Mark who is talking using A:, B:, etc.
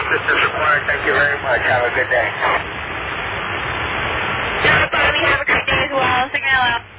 A: assistance required. Thank you very much. Have a good day.
B: No problem. Have a great day as well. Signal out.